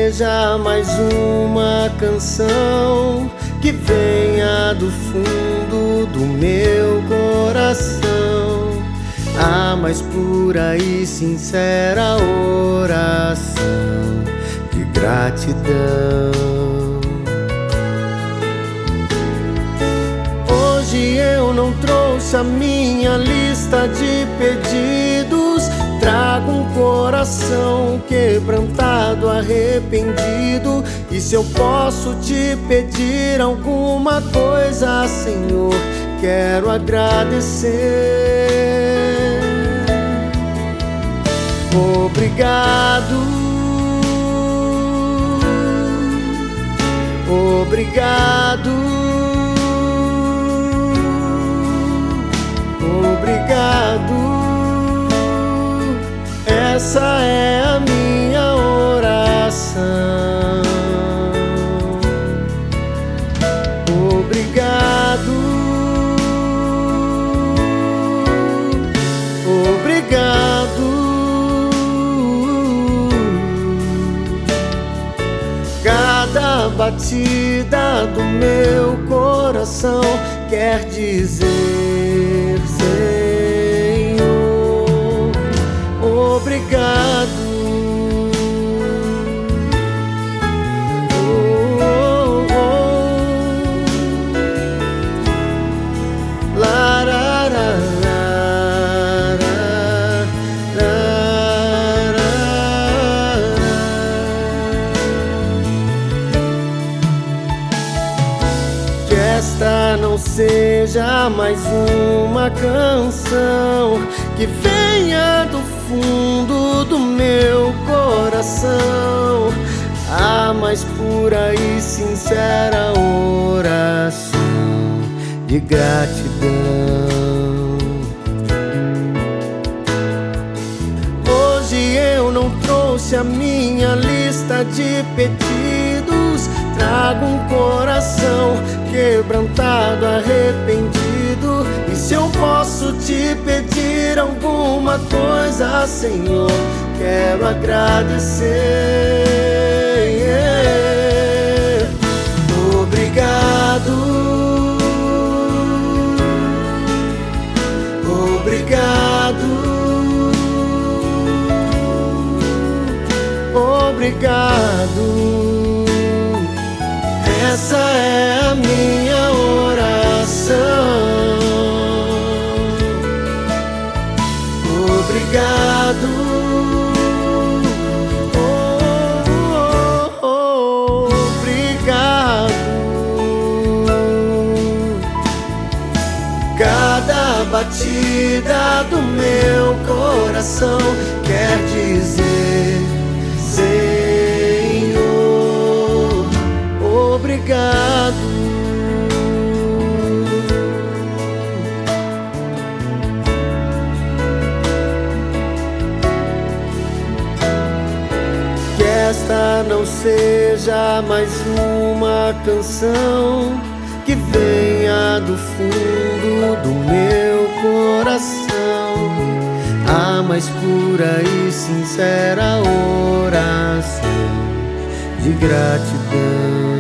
seja mais uma canção que venha do fundo do meu coração, a mais pura e sincera oração de gratidão. Hoje eu não trouxe a minha lista de pedidos, trago um coração quebrantado, arrependido. E se eu posso te pedir alguma coisa, Senhor, quero agradecer. Obrigado, obrigado, obrigado. Essa é a minha oração. Obrigado, obrigado. Cada batida do meu coração quer dizer: Senhor, obrigado. Que esta não seja mais uma canção que venha do fundo do meu coração, a mais pura e sincera oração de gratidão. Hoje eu não trouxe a minha lista de pedidos, trago um coração quebrantado, arrependido. E se eu posso te pedir alguma coisa, Senhor, quero agradecer. Obrigado, obrigado, obrigado. Essa é a minha oração. Obrigado, obrigado. Cada batida do meu coração quer dizer: Senhor, obrigado. Que esta não seja mais uma canção que venha do fundo do meu coração, a mais pura e sincera oração de gratidão.